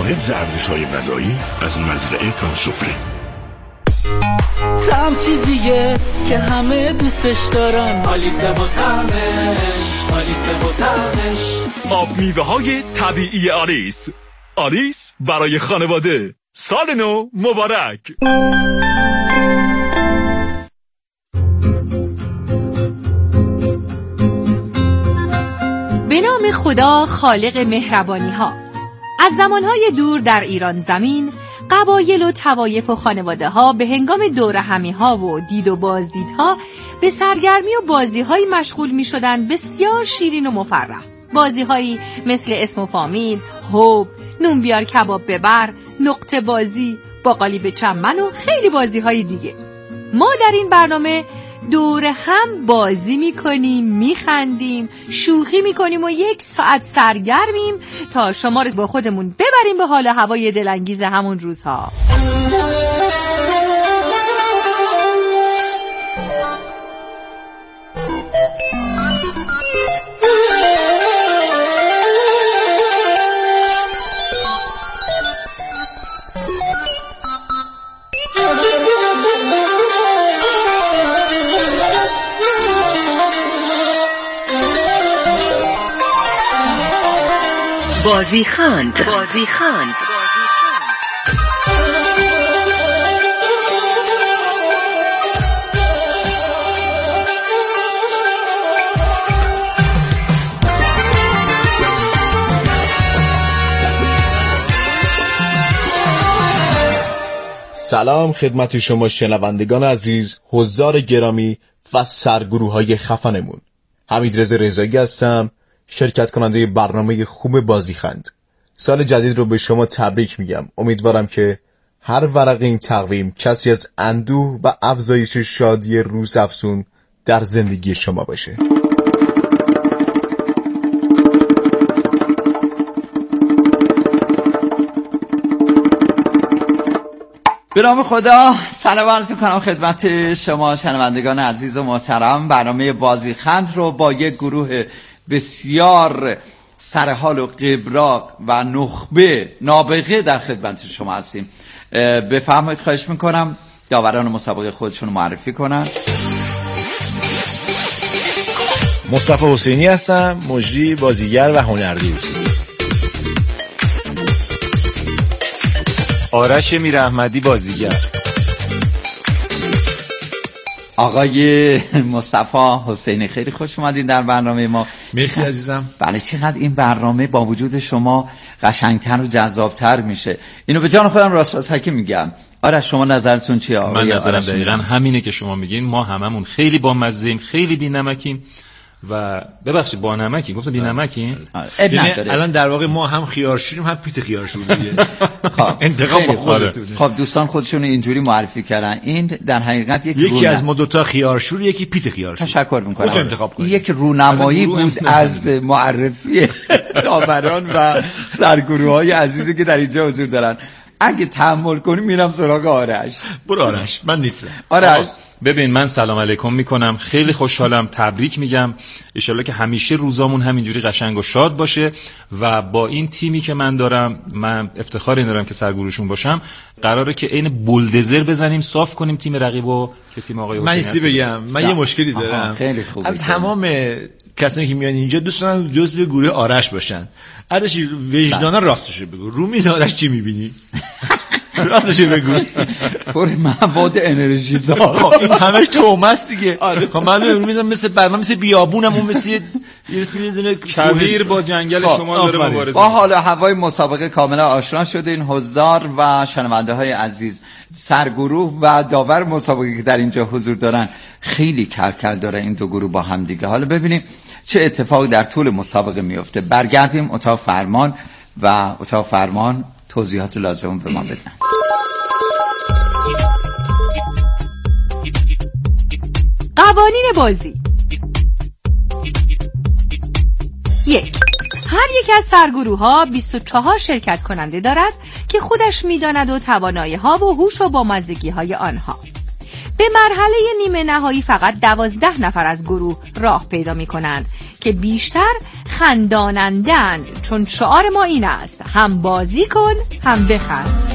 متعدد زردش‌های غذایی از مزرعه تا سفره. طعم چیزیه که همه دوستش دارن، آلیسه و طعمش، آلیسه و طعمش. آب میوه های طبیعی آلیس. آلیس برای خانواده. سال نو مبارک. به نام خدا خالق مهربانی ها. از زمانهای دور در ایران زمین قبایل و طوایف و خانواده ها به هنگام دور همی ها و دید و بازدیدها به سرگرمی و بازی های مشغول می شدن بسیار شیرین و مفرح. بازی هایی مثل اسم و فامیل، هوب، نون بیار کباب ببر، نقطه بازی، باقالی به چمن و خیلی بازی های دیگه. ما در این برنامه دور هم بازی میکنیم، میخندیم، شوخی میکنیم و 1 ساعت سرگرمیم تا شما رو با خودمون ببریم به حال هوای دلانگیز همون روزها. بازی خند. بازی خند. سلام خدمت شما شنوندگان عزیز، حضار گرامی و سرگروه‌های خفنمون. حمیدرضا رضایی هستم، شرکت کننده برنامه خوب بازیخند. سال جدید رو به شما تبریک میگم. امیدوارم که هر ورق این تقویم کسی از اندوه و افزایش شادی روزافزون در زندگی شما باشه. به نام خدا سلام عرض می‌کنم خدمت شما شنوندگان عزیز و محترم. برنامه بازیخند رو با یک گروه بسیار سرحال و قبراق و نخبه نابغه در خدمت شما هستیم. بفرمایید، خواهش میکنم داوران مسابقه خودشون معرفی کنن. مصطفی حسینی هستم، مجری، بازیگر و هنردوست. آرش میراحمدی، بازیگر. آقای مصطفی حسینی، خیلی خوش اومدین در برنامه ما. مرسی عزیزم. بله، چقدر این برنامه با وجود شما قشنگتر و جذابتر میشه. اینو به جان خودم راست حکی میگم. آرش شما نظرتون چیه؟ من نظرم دقیقاً همینه که شما میگین. ما هممون خیلی با مزه‌ایم، خیلی بی‌نمکیم و ببخشید با نمکی گفتم بی نمکی. الان در واقع ما هم خیارشوریم هم پیت خیارشور دیگه. خب انتقام با خودتونه. خب دوستان خودشون اینجوری معرفی کردن. این در حقیقت یکی از ما دوتا خیارشور، یکی پیت خیارشور. تشکر میکنم. خودت انتخاب کنید. یک رونمایی بود از معرفی داوران و سرگروه‌های عزیزی که در اینجا حضور دارن. اگه تحمل کنی میرم سراغ آرش. برو آرش، من نیستم. آرش ببین، من سلام علیکم میکنم، خیلی خوشحالم، تبریک میگم. انشالله که همیشه روزامون همینجوری قشنگ و شاد باشه و با این تیمی که من دارم، من افتخار این دارم که سرگروشون باشم. قراره که عین بولدزر بزنیم، صاف کنیم تیم رقیبو که تیم آقای حسینی هست. من بگم، من یه مشکلی دارم. خیلی خوبه. تمام کسانی که میان اینجا دوست دارن جزو گروه آرش باشن. آرش وجدانا راستشو بگو، رو میز آرش چی میبینی؟ راستش بگو. پر مواد انرژی زا. خب این همش توماس دیگه. خب من میذارم مثل برنامه، مثل بیابونم و مثل یه دونه کویر با جنگل شما داره مبارزه. با حال هوای مسابقه کاملا آشنا شده این حضار و شنونده های عزیز. سرگروه و داور مسابقه که در اینجا حضور دارن خیلی کلکل داره این دو گروه با هم دیگه. حالا ببینیم چه اتفاقی در طول مسابقه میفته. برگردیم اتاق فرمان و اتاق فرمان توضیحات لازم به ما بدن. قوانین بازی: 1. هر یک از سرگروه‌ها 24 شرکت کننده دارد که خودش می‌داند و توانایی‌ها و هوش و بامزگی‌های آنها. به مرحله نیمه نهایی فقط 12 نفر از گروه راه پیدا می‌کنند که بیشتر خندانندند، چون شعار ما این است هم بازی کن هم بخند.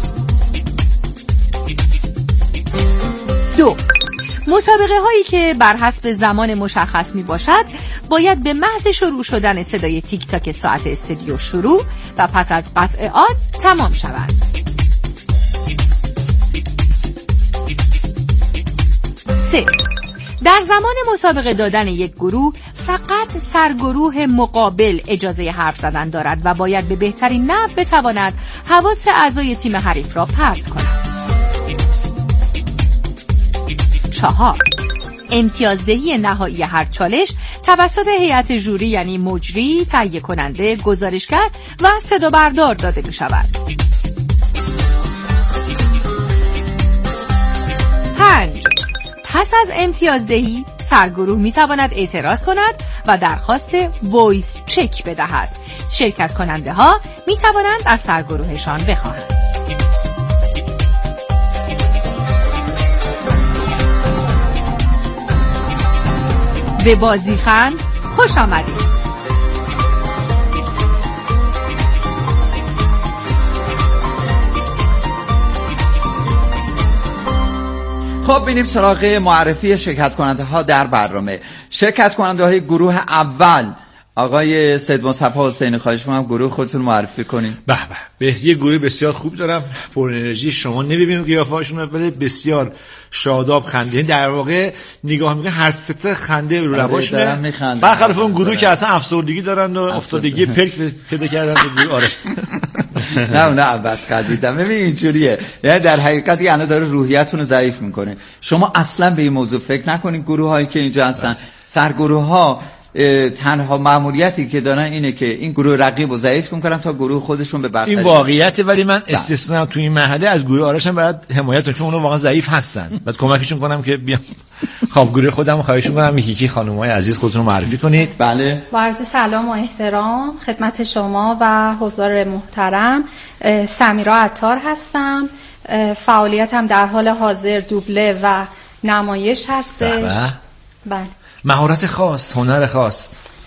2. مسابقه هایی که بر حسب زمان مشخص می باشد باید به محض شروع شدن صدای تیک تاک ساعت استودیو شروع و پس از قطع آن تمام شود. 3. در زمان مسابقه دادن یک گروه فقط سرگروه مقابل اجازه حرف زدن دارد و باید به بهترین نحو بتواند حواس اعضای تیم حریف را پرت کند. 4. امتیازدهی نهایی هر چالش توسط هیئت ژوری یعنی مجری، تهیه کننده، گزارشگر و صدا بردار داده می شود. 5. پس از امتیازدهی سرگروه می تواند اعتراض کند و درخواست وایس چک بدهد. شرکت کننده ها می توانند از سرگروهشان بخواهند. به بازیخند خوش آمدید. خب بینیم سراغ معرفی شرکت کننده ها در برنامه. شرکت کننده های گروه اول، آقای سید مصطفی حسینی، خواهش می‌کنم گروه خودتون معرفی کنین. به به، یه گروه بسیار خوب دارم، پر انرژی. شما نمی‌بینید قیافه‌هاشون، ولی بسیار شاداب، خنده، در واقع نگاه می‌کنید هر سه خنده رو لباشونه. برخلاف اون گروه که اصلا افسردگی دارن و افتادگی پلک پیدا کردن به گروه آرش. نه بس قدیدم. ببین اینجوریه، یعنی در حقیقت یعنی داره روحیتون رو ضعیف می‌کنه. شما اصلا به این موضوع فکر نکنید. گروه‌هایی که اینجا هستن، سرگروه‌ها تنها مأموریتی که دارن اینه که این گروه رقیب رو ضعیف میکنن تا گروه خودشون به برتری. این واقعیته، ولی من استثنا تو این مرحله از گروه آرشم باید حمایت کنم، چون اونا واقعا ضعیف هستن. بعد کمکشون کنم که بیام. خب گروه خودمو خواهش میکنم یکی خانم‌های عزیز خودتون رو معرفی کنید. بله. با عرض سلام و احترام خدمت شما و حضار محترم، سمیرا عطار هستم. فعالیتم در حال حاضر دوبله و نمایش هستش. بله. مهارت خاص، هنر خاص.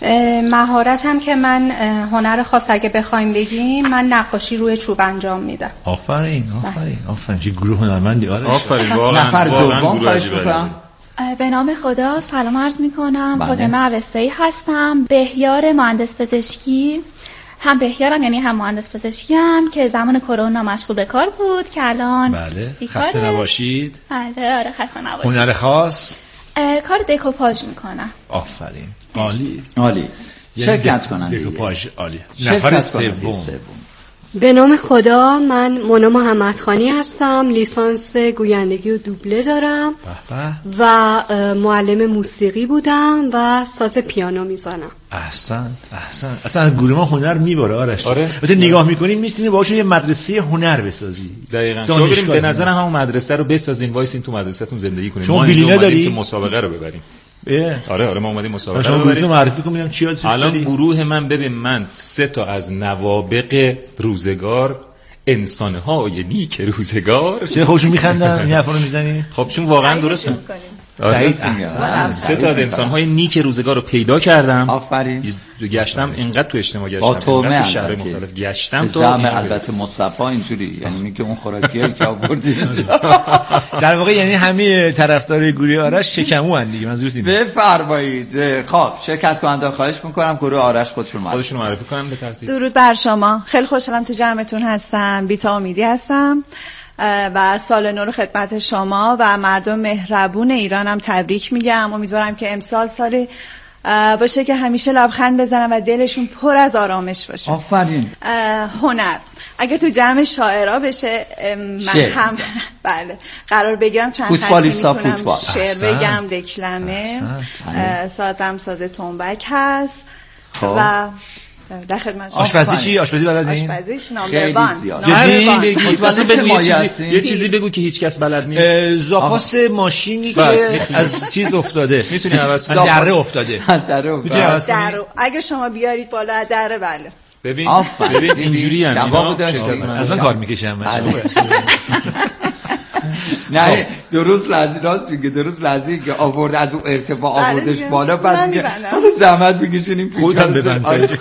مهارتم که من هنر خاص اگه بخوایم بگیم، من نقاشی روی چوب انجام میدم. آفرین. چه گروه هنرمندی. آفرین. واقعا نفر دوم خواهش می‌کنم. به نام خدا سلام عرض می‌کنم. فاطمه اوستایی هستم، بهیار مهندس پزشکی. هم بهیارم یعنی هم مهندس پزشکیم که زمان کرونا مشغول به کار بود که الان بله. خسته نباشید. بله آره خسته نباشید. هنر خاص؟ کار دکوپاژ میکنم. آفرین. عالی. شرکت کننده. دکوپاژ عالی. نفر سوم. به نام خدا، من مونا محمدخانی هستم، لیسانس گویندگی و دوبله دارم و معلم موسیقی بودم و ساز پیانو میزنم. احسن. اصلا از گروه ما هنر میباره آرش. آره. وقتی نگاه میکنیم میتونی باهاشون یه مدرسه هنر بسازی. دقیقاً. شما بریم به نظر همون مدرسه رو بسازین، وایسین تو مدرسه‌تون زندگی کنین. شما بیلینا داری که مسابقه رو ببریم. آره ما اومدیم مسابقه رو ببریم. معرفی کنم چی هست. الان گروه من، ببین من 3 تا از نوابغ روزگار، انسان‌های نیک روزگار. چه خوشون میخندن این حرفا رو میزنی؟ خب چون واقعا درسته. آره 3 تا از انسان‌های نیک روزگار رو پیدا کردم. آفرین. گشتم اینقدر تو اجتماع گشتم، تو شهر مختلف گشتم تو البته مصطفی اینجوری یعنی که اون خوراکیایی که آوردی در واقع یعنی همه طرفدارای گروه آرش شکمو ان دیگه. منظورت اینه. بفرمایید. خب شرکت کننده خواهش می‌کنم گروه آرش خودشون معرفی کنن به ترتیب. درود بر شما. خیلی خوشحالم تو جمعتون هستم. بیتا امیدی هستم و سال نو رو خدمت شما و مردم مهربون ایرانم تبریک میگم. امیدوارم که امسال سال باشه که همیشه لبخند بزنن و دلشون پر از آرامش باشه. آفرین. هنر اگه تو جمع شاعرا بشه من هم بله قرار بگیرم چند خطی میتونم شعر بگم، دکلمه، سازم ساز تنبک هست و در خدمت شما. آشپزی چی؟ آشپزی بلد نیست؟ آشپزی نامبر یه چیزی بگو که هیچ کس بلد نیست. زاپاس ماشینی که از چیز افتاده میتونی عوض کنی. دره افتاده. میتونی عوض کنی. اگه شما بیارید بالا دره بله. ببین اینجوری جواب داشت. از من کار میکشم. نه درست لحظه راست میگه، درست لحظه که آورد از اون ارتفاع آوردش بالا، بعد میگه زحمت بکشونیم خودم ببند.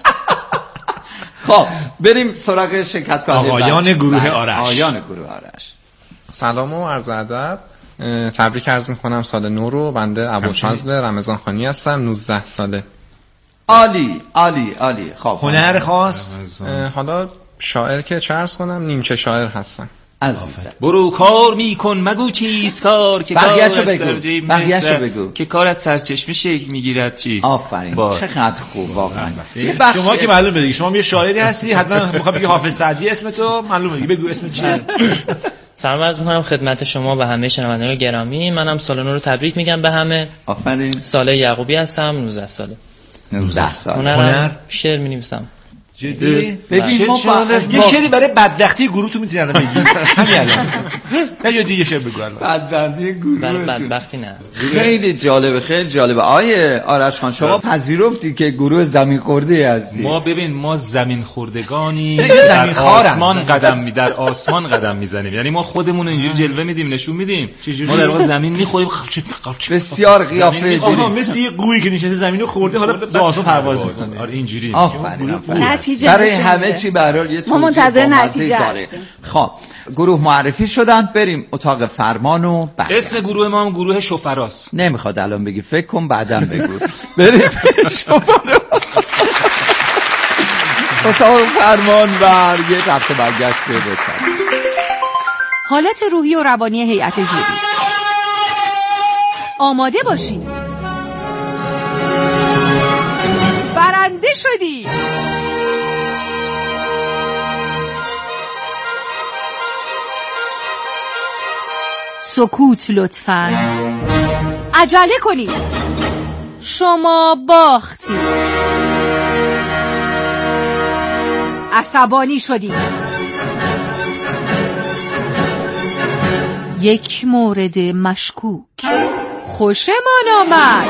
خب بریم سراغ شرکت کننده آقایان گروه آرش. سلام و عرض ادب، تبریک عرض میکنم سال نو رو. بنده ابوالفضل رمضان خانی هستم، 19 ساله. عالی عالی عالی. خب هنر خاص؟ حالا شاعر که چه عرض کنم، نیمچه شاعر هستم. عزیزم برو کار میکن مگو چیست کار که بقیه‌شو بگو که کار از سرچشمه شکل میگیرد چیست. آفرین چقدر خوب واقعا. شما که معلومه دیگه، شما یه شاعری هستی، حتما میخوام بگی حافظ سعدی اسم تو معلومه دیگه، بگو اسم چیه. سلام عرض می‌کنم خدمت شما و همه شنوندگان گرامی. منم سال نو رو تبریک میگم به همه. آفرین. ساله یعقوبی هستم، 19 ساله. 19 سال. هنر شعر می‌نویسم. جدی؟ ببین یه شعری برای بدبختی گروه تو میتونی الان بگی همین الان. نه یه دیگه شعر بگو الان. بدبختی گروه. بدبختی نه. خیلی جالبه، خیلی جالبه. آیه آرش خان شما پذیرفتی که گروه زمین خورده هستی. ما ببین ما زمین خوردگانی در آسمان قدم میزنیم. یعنی ما خودمون اینجوری جلوه میدیم، نشون میدیم. ما در واقع زمین میخوریم. بسیار قیافه آها مثل یه گویی که نشسته زمینو خورده، حالا به آسمون پرواز میکنه. آره اینجوری. آفرین. برای همه چی به هر حال یه ما منتظر نتیجه هستیم. خب گروه معرفی شدن، بریم اتاق فرمان و اسم گروه ما هم گروه شوفراست. نمیخواد الان بگی، فکر کن بعداً بگو. بریم شوفرا اتاق فرمان و یه رفت برگشت بسن. حالت روحی و روانی هیئت ژوری. آماده باشید. برنده شدی. سکوت لطفاً. عجله کنید. شما باختی. عصبانی شدید. یک مورد مشکوک. خوشمان آمد.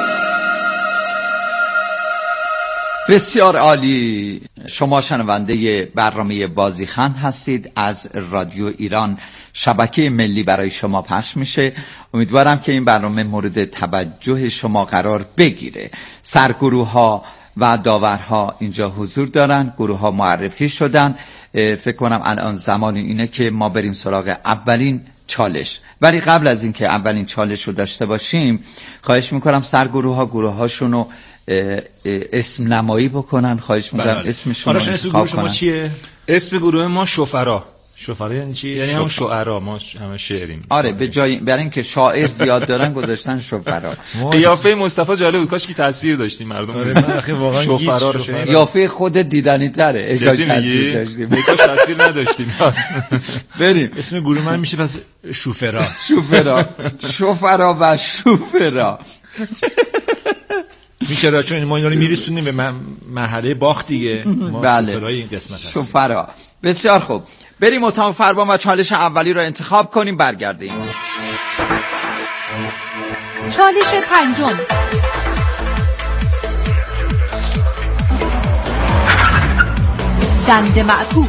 بسیار عالی. شما شنونده برنامه بازیخند هستید، از رادیو ایران شبکه ملی برای شما پخش میشه. امیدوارم که این برنامه مورد توجه شما قرار بگیره. سرگروه ها و داورها اینجا حضور دارن، گروه ها معرفی شدن. فکر کنم الان زمان اینه که ما بریم سراغ اولین چالش. ولی قبل از اینکه اولین چالش رو داشته باشیم، خواهش میکنم سرگروه ها گروه هاشون رو اسم نمایی بکنن. خواهش میکنم اسم شما رو انتخاب کنن. چیه؟ اسم گروه ما شوفرا. شوفرا یعنی چی؟ یعنی هم شعرا، ما همه شعریم. آره به جای برای اینکه شاعر زیاد دارن گذاشتن شوفرا. قیافه مصطفی جالب بود، کاش که تصویر داشتیم مردم. آره واقعا شوفرا رو قیافه خود دیدنی تره. کاش تصویر داشتیم. کاش تصویر نداشتیم. بریم. اسم گروه من میشه پس شوفرا. شوفرا و شوفرا. میشه چون ما اینا رو میرسونیم به مرحله باخت دیگه. ما شوفرای این قسمت هستیم. شوفرا. بسیار خوب. بریم اتاق فرمان و چالش اولی رو انتخاب کنیم، برگردیم. چالش پنجم. دنده معکوس.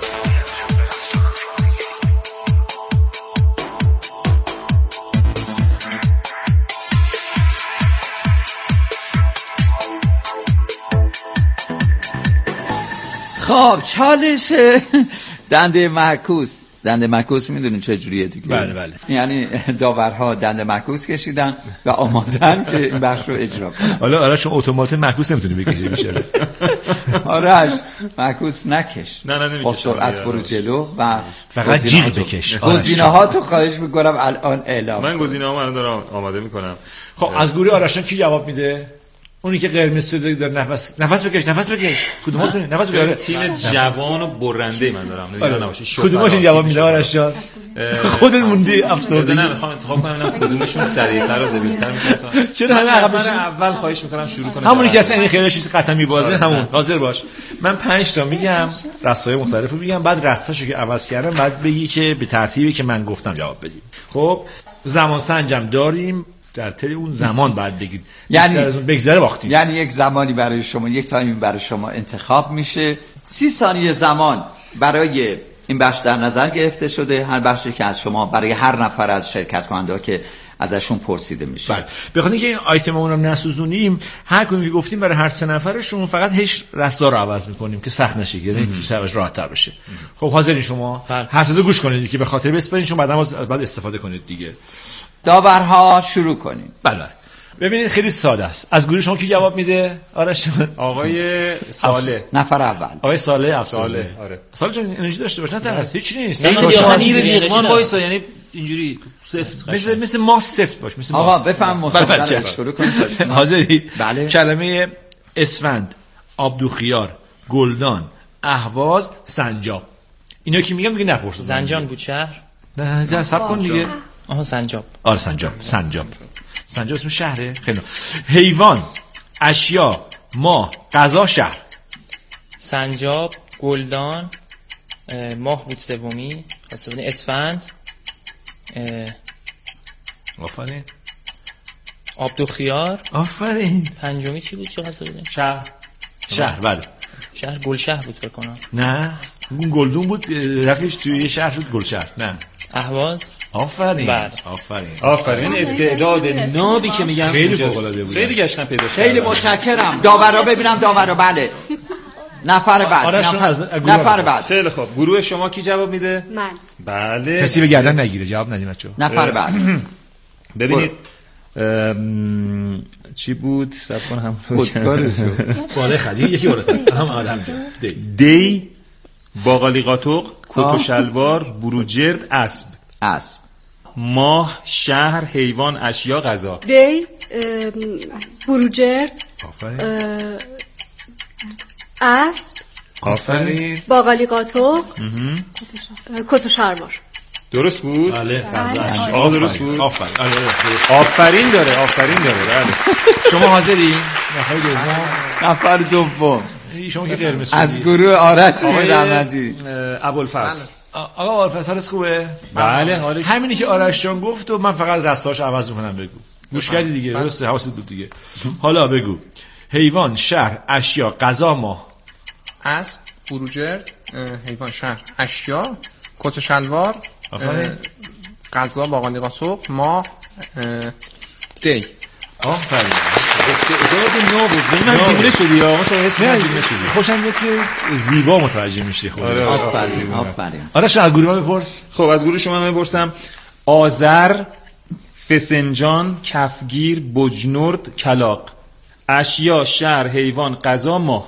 خب چالش دنده معکوس. دنده معکوس میدونین چه جوریه دیگه؟ بله. یعنی داورها دنده معکوس کشیدن و آمادن که این بخش رو اجرا کنن. حالا آرش اتومات معکوس نمیتونی بکشی میشه. آرش معکوس نکش. نه با سرعت برو جلو و فقط جیغ بکش. گزینه‌هاتو خواهش می‌کنم الان اعلام. من گزینه‌هامو الان دارم آماده می‌کنم. خب از گروه آرشان کی جواب میده؟ اونی که قرمز شده داره نفس بکش. کدوماتون نفس بکشه؟ تیم جوان و برنده من دارم. نگران نباشید. کدومشون جواب میده آرش جان؟ خودت موندی افسردگی. نه میخوام انتخاب کنم ببینم کدومشون سریع‌تر و زبیرتر میتونه. چرا همه اول خواهش میکنم شروع کنم. همونی که اصلا این خیلی چیز قطعا میبازه همون. حاضر باش. من 5 تا میگم، رستای مختلفو میگم، بعد رستاشو که عوض کردم بعد بگی که به ترتیبی که من گفتم جواب بدید. خب زمان سنجم داریم، در طی اون زمان بعد بگید. یعنی از اون بگذره وقتی. یعنی یک زمانی برای شما، یک تایمی برای شما انتخاب میشه. 30 ثانیه زمان برای این بخش در نظر گرفته شده، هر بخشی که از شما برای هر نفر از شرکت کننده ها که ازشون پرسیده میشه. بله. بخاطر اینکه این آیتممون رو نسوزونیم، هر کدوم که گفتیم برای هر 3 نفرشون فقط هیچ رستار رو عوض میکنیم که سخت نشه، یعنی سرش راحت تر بشه. خب حاضرین شما هر سه گوش کنید که به خاطر بسپارین، چون بعد استفاده کنید دیگه. داورها شروع کنیم. بله. ببینید خیلی ساده است. از گروه شما کی جواب میده؟ آرش آقای ساله. نفر اول. آقای ساله. آره. ساله جان انرژی داشته باش، نه ترس، هیچ نیست. یعنی وایسا، یعنی اینجوری سفت مثل ما سفت باش، مثل آقا بفهم مصطفی شروع کنید. حاضری؟ بله. کلمه اسفند، آبدوخیار، گلدان، اهواز، سنجاب. اینا کی میگم دیگه نپرسید. زنجان بود شهر؟ نه جا صبر کن دیگه. آها سنجاب. آره سنجاب اسم شهره. خیلی. حیوان، اشیا، ماه، غذا، شهر. سنجاب، گلدان، ماه بود سومی، خواسته بودین اسفند، آفرین. آبدوخیار، آفرین. پنجمی چی بود چه خواسته بودین؟ شهر بله. شهر گلشهر بود بکنم. نه اون گلدون بود رفتش توی یه شهر شد گلشهر. نه اهواز. آفرین. آفرین. استعداد نابی که میگم خیلی فوق‌العاده بود. خیلی گشتم پیدا شد. خیلی متشکرم. داورا ببینم داورا. بله. نفر بعد. خیلی خوب. گروه شما کی جواب میده؟ من. بله. کسی به گردن نگیره، جواب ندیم بچه‌ها. نفر بعد. ببینید چی بود؟ صبر کن هم بالا خدی یکی بالاتر. هم آدم دی، باقالی قاطق، کت و شلوار، بروجرد، اسب. ماه، شهر، حیوان، اشیا، غذا. دی، بروجرد، اسب، آفرین. باقالی قاطق، کت و شلوار. درست بود؟ بله. درست بود. آفرین داره. بله. شما حاضری؟ نفر دوم. شما که قرمز از گروه آرش رحمتی. ابوالفضل. آقا ابوالفضل حالت خوبه؟ بله. همینی که آرش جان گفت و من فقط رستاش عوض میکنم. بگو. گوش کردی دیگه؟ درسته، حواست بود دیگه. حالا بگو. حیوان، شهر، اشیا، غذا، ماه. اسب، بروجرد، حیوان، شهر، اشیا، کت و شلوار، غذا، باقالی قاطق، ماه، دی. آفرین. استعداد نو بود. من دیوونه شدی یا ما شما اسم دیوونه شدی. خوشم میاد که زیبا متوجه میشی. خب آفرین. آره شما از گروه بپرس. خب از گروه شما میپرسم. آذر، فسنجان، کفگیر، بجنورد، کلاغ. اشیا، شهر، حیوان، غذا، ماه.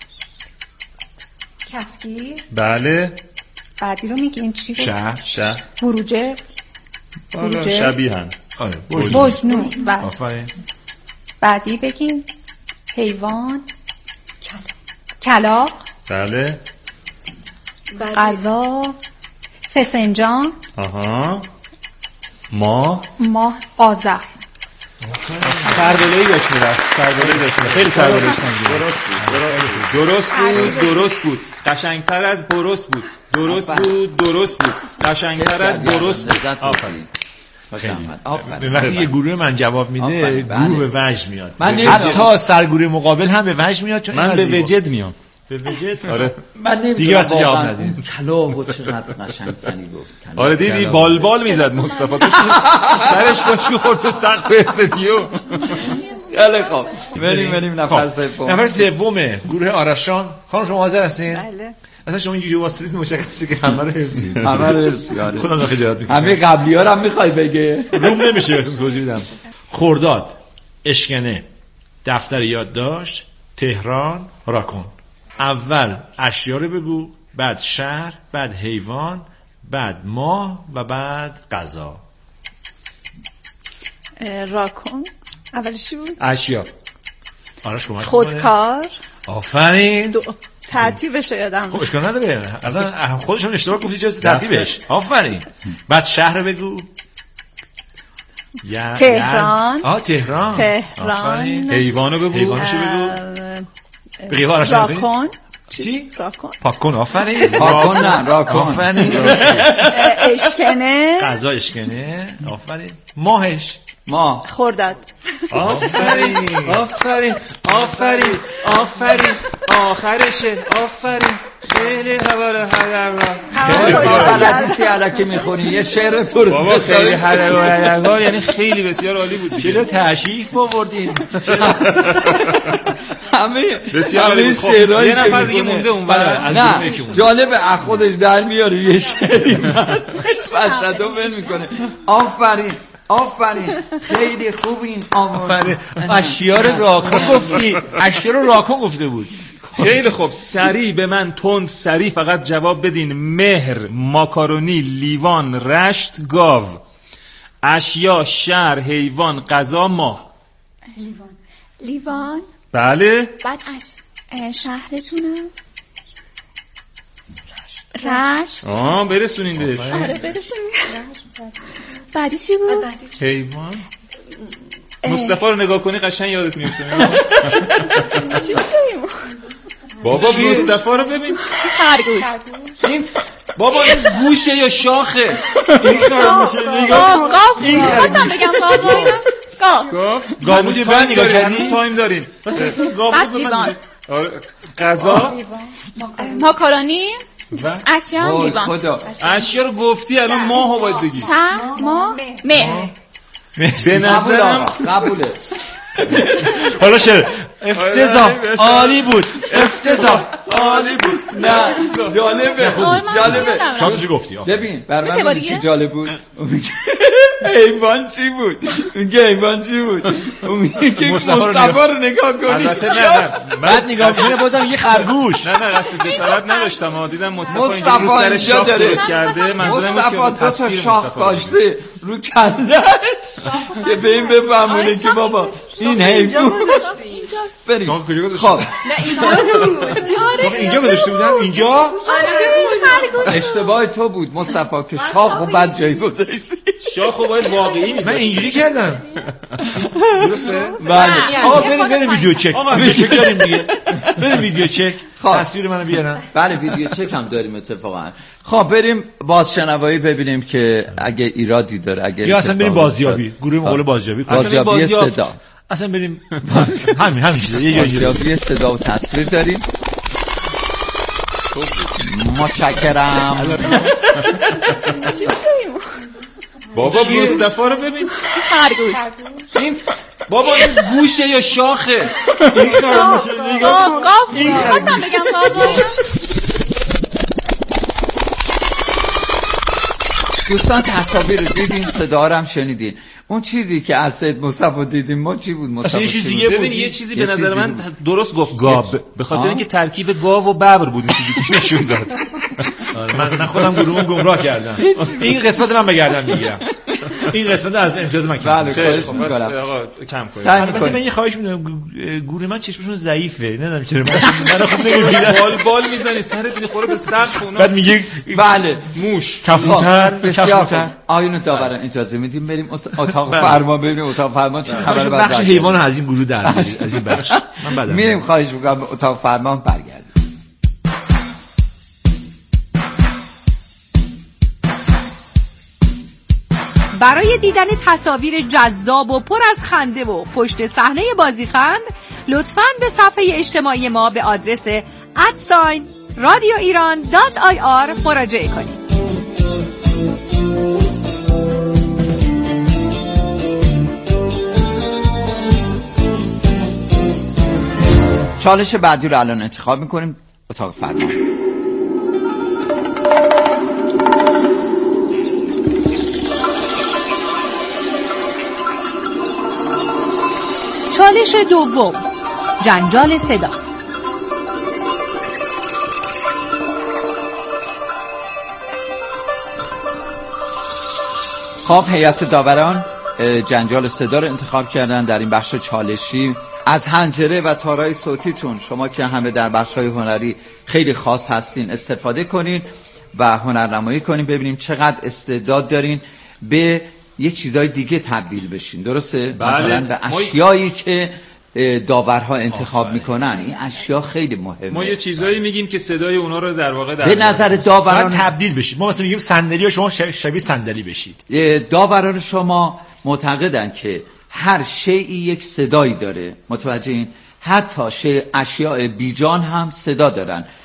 کفگیر. بله. بعدی رو میگیم چی بود؟ شهر. بروجرد. شبیهن. آره. بجنورد. آفرین. بعدی بگیم حیوان، کلاغ. بله. غذا، فسنجان. ماه، آذر. سربالایی داشت میرفت. خیلی سربالایی داشتن. درست بود. قشنگتر از برست بود. درست بود. قشنگتر از برست بود. آفرین. وقتی یه گروه من جواب میده گروه به وجد میاد. حتی سرگروه مقابل هم به وجد میاد، چون من به وجد میام. به وجد. آره. من دیگه واسه جواب ندید. کلاغو چقدر قشنگ سنی گفت. آره دیدی بال میزد مصطفی. سرش داشت می‌خورد به سقف استودیو. خیلی خوب. بریم نفر سوم. نفر سوم گروه آرشان. خانم شما حاضر هستین؟ بله. اصلا شما اینجوری واسطید مشخصه که همه رو حفظید. خودم خجالت میکشم. همه قبلی‌ها رو هم می‌خوای بگه؟ روم نمیشه بهتون توضیح بدم. خرداد، اشکنه، دفتر یادداشت، تهران، راکون. اول اشیا رو بگو، بعد شهر، بعد حیوان، بعد ماه و بعد غذا. راکون اولش بود؟ اشیا. خودکار. آفرین. ترتیبش رو یادم. خب اشکال نداره. اصلا خودش هم اشتباه گفتی چه ترتیبش. آفرین. بعد شهر رو بگو. تهران. تهران. حیوانو بگو. حیوانشو بگو. راکون. چی؟ راکون. پاکون. آفرین. پاکون نه راکون. آفرین. اشکنه. غذا اشکنه. آفرین. ماهش. ماه. خرداد. آفرین. آخرشه. آفرین. خیلی حواله بلدیسی علکی میخونی یه شعر تو بابا خیلی حلقا یعنی خیلی بسیار عالی بود. چرا تشریف آوردین؟ همه شعرهایی یه نفر دیگه مونده اون نه جالبه از خودش در میاره یه شعری وسطو ول میکنه. آفرین خیلی خوب این آورد. اشیار راکان گفتی، اشیار راکان گفته بود. خیلی خوب، سریع به من تند سریع فقط جواب بدین. مهر، ماکارونی، لیوان، رشت، گاو. اشیا، شهر، حیوان، غذا، ماه. لیوان. بله. بعد شهرتونم رشت. برسونین بهش. آره برسونین. بعدی چی بود؟ حیوان. مصطفی رو نگاه کنی قشنگ یادت میفته. چی بگیم؟ بابا مصطفی رو ببین. خرگوش. این بابا این گوشه یا شاخه؟ این کارو میشه نگاه کن. این خواستم بگم گاو بود بعد نگاه کردی؟ تایم دارین. گاو بود من. غذا. ماکارونی. اشیا لیوان. اشیا رو گفتی الان ماهو باید بگی. شهر ماه مهر. به نظرم قبوله. حالا شعر افتضاح عالی بود. افتضاح عالی بود. نه جالبه. چطور گفتی؟ ببین برای من چی جالب بود؟ حیوان چی بود؟ میگه حیوان چی بود؟ میگه مصطفی رو نگاه کنی. البته نه بعد نگاه کنه بازم یه خرگوش. نه قصد جسارت نداشتم. دیدم مصطفی اینجوری رو سر شاخ درست کرده. مصطفی دو تا شاخ کاشته رو کلهش که به این بفهمونه که بابا این حیوان. بریم. خب اینجا گذاشته بودم اینجا. اشتباه تو بود مصطفی که شاخو بد جایی گذاشتی. شاخو باید واقعی میذاشتی. من اینجوری کردم. درسته؟ بله. آقا بریم ویدیو چک. بریم دیگه. بریم ویدیو چک. تصویر منو بیارن. بله ویدیو چک هم داریم اتفاقا. خب بریم بازشنوایی ببینیم که اگه ایرادی داره اگه یا اصلا بریم بازیابی. گروه مقاله بازیابی. بازیابی صدا. اصلا بریم همین چیزا یه بازیابی صدا و تصویر داریم. متشکرم. بابا مصطفی رو ببین. خرگوش. این بابا این گوشه یا شاخه؟ این کارو میشه نگاه کن. این خواستم بگم گاو. دوستان تصاویر رو دیدین، صدا رو هم شنیدین. اون چیزی که از سید مصطفی دیدیم ما چی بود؟ مصطفی یه چیز دیگه بود. ببین یه چیزی به نظر من درست گفت گاب، به خاطر اینکه ترکیب گاو و ببر بود این چیزی که نشون داد. من خودم گروهمو گمراه کردم. این قسمت من بگردم میگیرم. این قسمت از امتیاز من بله خواهش می‌کنم. آقا کم کنید. البته من یه خواهش می‌کنم گوره من چشمشون ضعیفه. نمیدونم چرا من خود نمی‌بینم. بال میزنی سرت میخوره به سقف اونا. بعد میگه بله موش کفوتر. آیون داوران اجازه میدیم بریم اتاق فرمان ببینیم اتاق فرمان چه خبره. بخش حیوان از این گروه در از این بخش من بعدم میریم. خواهش می‌کنم اتاق فرمان برگردیم. برای دیدن تصاویر جذاب و پر از خنده و پشت صحنه بازیخند لطفاً به صفحه اجتماعی ما به آدرس @radioiran.ir مراجعه کنید. چالش بعدی رو الان انتخاب میکنیم. اتاق فرمان. چالش دوم، جنجال صدا. خب هیئت داوران جنجال صدا رو انتخاب کردن در این بخش چالشی. از حنجره و تارای صوتیتون شما که همه در بخش‌های هنری خیلی خاص هستین استفاده کنین و هنرنمایی کنین، ببینیم چقدر استعداد دارین به یه چیزای دیگه تبدیل بشین. درسته؟ بله. مثلا به اشیایی که داورها انتخاب میکنن. این اشیا خیلی مهمه. ما یه چیزایی میگیم که صدای اونا رو در واقع به نظر داوران تبدیل بشید. ما مثلا میگیم صندلی و شما شبیه صندلی بشید. داوران شما معتقدن که هر شیئی یک صدایی داره. متوجه این؟ حتی اشیاء بیجان هم صدا دارن.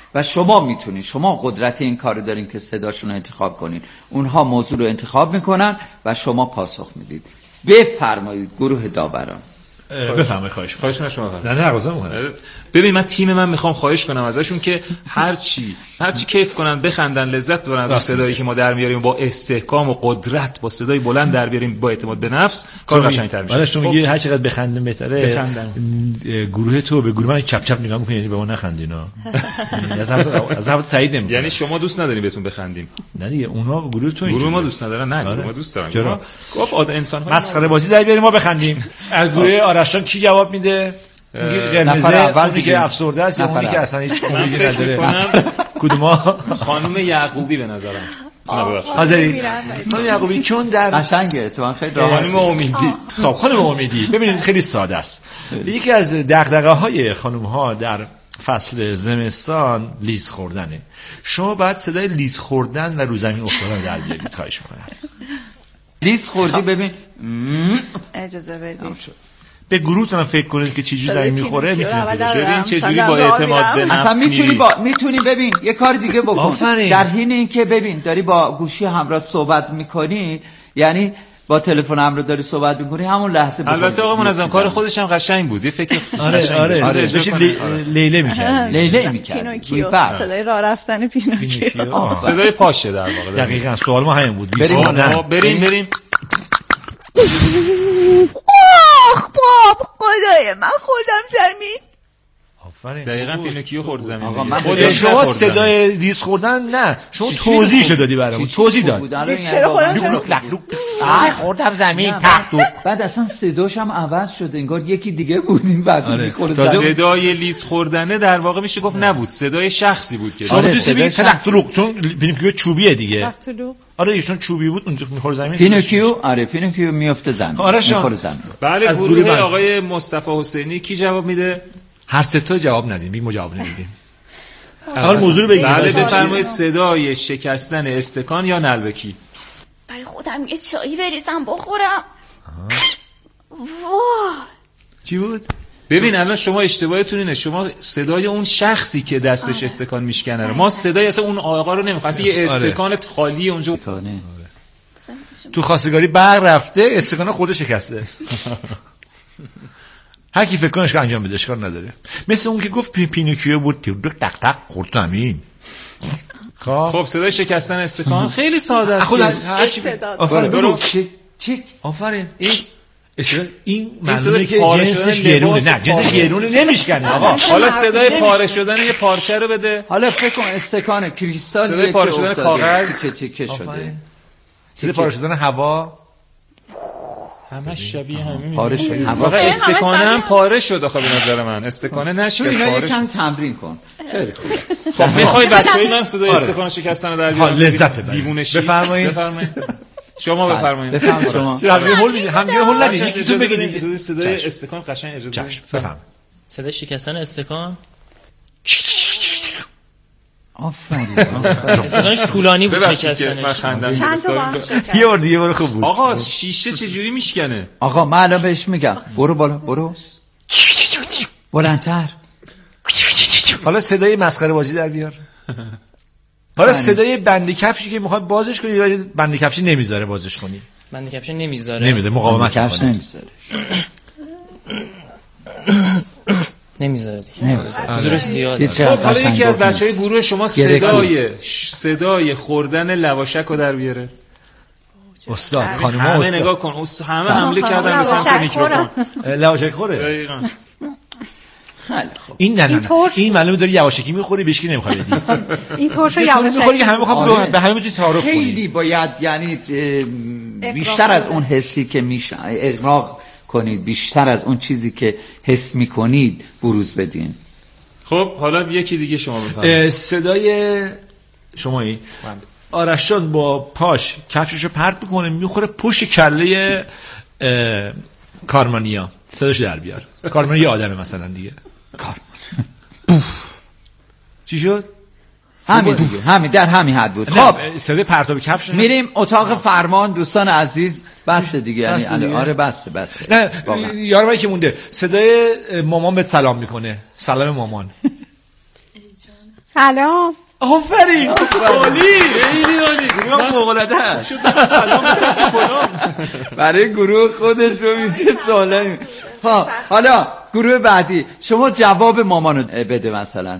و شما میتونین، شما قدرت این کارو دارین که صداشون رو انتخاب کنین. اونها موضوع رو انتخاب میکنن و شما پاسخ میدید. بفرمایید گروه داوران. بفرمایید. خواهش کنم شما. نه ببین من تیم من میخوام خواهش کنم ازشون که هر چی کیف کنن، بخندن، لذت ببرن از صدایی که ما در میاریم، با استحکام و قدرت، با صدای بلند در بیاریم، با اعتماد به نفس، کار قشنگ‌تر میشه. ولی تو میگی هر چقدر بخندن بهتره. گروه تو به گروه من چپ چپ نگاه می‌کنی، به ما نخندینا. از هم تایید نمی‌کنی. یعنی شما دوست ندارین بهتون بخندیم؟ نه دیگه، اونها گروه تو گروه ما دوست ندارن. نه گروه ما دوست دارن. گفت انسان‌ها مسخره بازی در بیاریم ما بخندیم. از گروه آرشان کی جواب میده؟ نفر اول دیگه افسرده است یا اونی که اصلا هیچ امیدی نداره؟ کدوم؟ خانم یعقوبی به نظرم. حاضری خانم یعقوبی چون در قشنگه تو خیلی راحت. خانم امیدی. خب خانم امیدی ببینید خیلی ساده است. یکی از دغدغه‌های خانم‌ها در فصل زمستان لیز خوردنه. شما باید صدای لیز خوردن و رو زمین افتادن در بیارید. خواهش می‌کنم. لیز خوردی ببین. اجازه بدید. به گروهتون فکر کنید که چجوری زمین میخوره، میتونید ببین چجوری با اعتماد به نفس اصلا میتونی ببین یه کار دیگه بکن. در حین اینکه ببین داری با گوشی همراه صحبت میکنی، یعنی با تلفن همراه داری صحبت میکنی، همون لحظه البته آقا منظم کار خودش هم قشنگ بود. یه فکر آره لیله میکرد. صدای راه رفتن پینوکیو. صدای پاشه در واقع. دقیقاً سوال ما همین بود. بریم باب خدای من خوردم زمین. آفرین. دقیقاً پینوکیو خورد زمین. خود شما صدای لیز خوردن نه، شما توضیحشو دادی برامون. توضیح داد. چرا خوردم؟ خوردم زمین. بعد اصلا صداش هم عوض شد، انگار یکی دیگه بودیم. بعد میخورد صدای لیز خوردنه در واقع میشه گفت نبود، صدای شخصی بود که شما تو بگید تلقتلوق، چون پینوکیو چوبیه دیگه. آره ایشون چوبی بود اونجا میخوره زمین. پینوکیو میفته زمین. میخوره زمین. بله گروه آقای مصطفی حسینی کی جواب میده؟ هر سه تا جواب ندیم، بی جواب نمیدیم. اول موضوع رو بگید. بله بفرمایید. صدای شکستن استکان یا نلبکی؟ برای خودم یه چایی بریزم بخورم. چی بود؟ ببین الان شما اشتباهتون اینه، شما صدای اون شخصی که دستش استکان میشکنه رو، ما صدای اصلا اون آقا رو نمیخوایم. اصلا یه استکان خالی اونجا تو خواستگاری برق رفته، استکان خودش شکسته. هر کی فکر کنش که انجام بده، اشکال نداره. مثل اون که گفت پینوکیو بود که تق تق خورد زمین. خب صدای شکستن استکان خیلی ساده است. آفرین. چیک آفرین. این معلومه که جنسش گرونه. نه جنسش گرونه نمیشکنه آقا. حالا صدای پاره شدن یه پارچه رو بده. حالا فکر کن استکان کریستال، صدای پاره شدن کاغذ که شده، صدای پاره شدن هوا، همه شبیه همین پاره شد. واقعا استکانه هم پاره شد. آخه به نظر من استکانه نشکست، پاره شد. یکم تمرین کن. خیلی خوبه. خب میخوای بچه‌ای من صدای استکان شکستن رو در بیارم؟ لذت ببرید. دیوونه شی. بفرمایید. شما بفرمایید. بفرمایید شما. چرا همگی هول ندید؟ یکیتون بگید. صدای استکان قشنگ اجازه بدید. بفرمایید. صدای شکستن استکان آفرین. استکانش طولانی بود شکستنش. چند تا با یه بار دیگه برو خوب بود. آقا شیشه چجوری میشکنه؟ آقا من الان بهش میگم برو بالا، برو بلندتر. حالا صدای مسخره بازی در بیار. حالا صدای بند کفشی که میخواد بازش کنی یا بند کفشی نمیذاره بازش کنی؟ بند کفشی نمیذاره. نمیده، مقاومت کفش نمیذاره. نمیذاره دیگه. زورش زیاده. خب حالا یکی از بچهای گروه شما صدای خوردن لواشک رو در بیاره. استاد خانوما همه نگاه کن، همه حمله کردن به سمت میکروفون. لواشک خوره. دقیقاً. این معلومه داری یواشکی میخوری، بهش کی نمیخواد بدی. این ترشو یواشکی میخوری که همه میخوام به همه میتونی تعارف کنی. خیلی باید یعنی بیشتر از اون حسی که میشه اغراق کنید، بیشتر از اون چیزی که حس میکنید بروز بدین. خب حالا یکی دیگه شما بفرمایید. صدای شمایی آرشان با پاش کفششو پرت میکنه میخوره پشت کله کارمانیا، صداش در بیار. کارمانیا یه آدمه مثلا دیگه. چی شد؟ همین دیگه، همین در همین حد بود. خب صدای پرتاب کفش میریم اتاق فرمان دوستان عزیز. بس دیگه یعنی آره بس. نه یارمایی که مونده صدای مامان بهت سلام میکنه. سلام مامان. سلام. آفرین عالی، خیلی عالی. گروه فوق‌العاده است. سلام برای گروه خودش رو میشه سوالی. حالا گروه بعدی شما جواب مامانو بده مثلا.